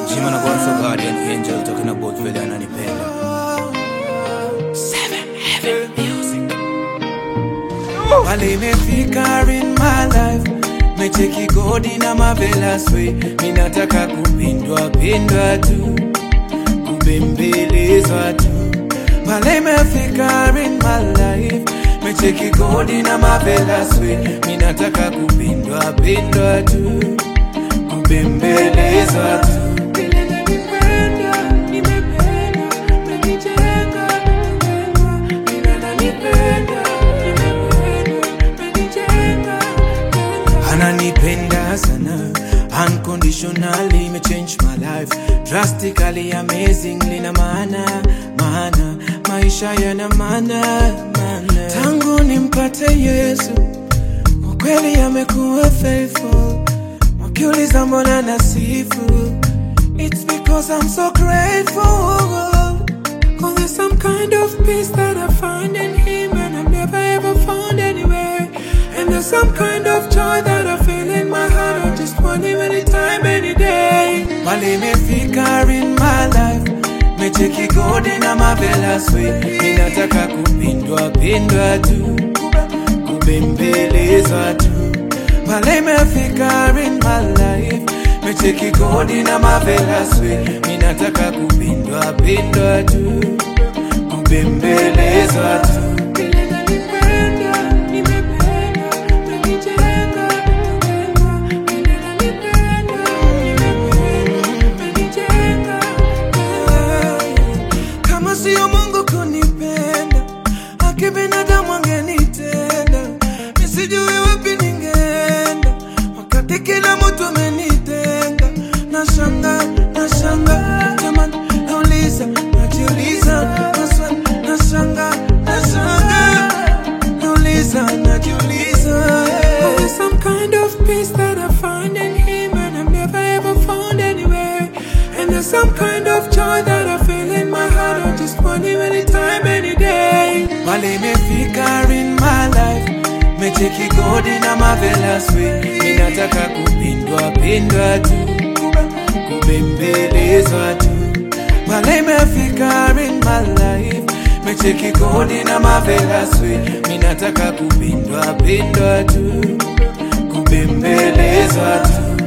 Jimana God for Guardian Angel talking about Veda and Anipenda. 7 Heaven Music. Wale mefika in my life, mecheki God in a marvelous way. Minataka kupindwa tu, kubembelezwa tu. Wale mefika in my life, mecheki God in a marvelous way. Minataka kupindwa tu, kubembelezwa tu. Ananipenda sana, unconditionally, me change my life drastically, amazingly, na maana maisha yana maana. Tangu nimpate Yesu, ukweli amekuwa faithful. Wakiuliza mbona nasifu, it's because I'm so grateful. Cause there's some kind of peace that I find in Him and I've never ever found anywhere. And there's some kind of joy that I feel in my heart. I just want Him anytime, any day. Wale mefika in my life, mecheki God in a marvelous way. Minataka kupindwa tu, kubembelezwa tu. Wale mefika in my life, mecheki God in a marvelous way. Minataka kupindwa tu, kubembelezwa tu. Binadamu angenitenda, nisijui wapi ningeenda, wakati kila mtu amenitenga. Nashanga, jamani, najiuliza, maswali, nashanga, najiuliza. There's some kind of peace that I find in Him and I've never ever found anywhere. And there's some kind of joy that I feel in my heart. I just want Him anytime, any day. Wale mefika in my life, mecheki God in a marvelous way. Minataka kupindwa tu, kubembelezwa tu. Wale mefika in my life, mecheki God in a marvelous way. Minataka kupindwa tu, kubembelezwa tu.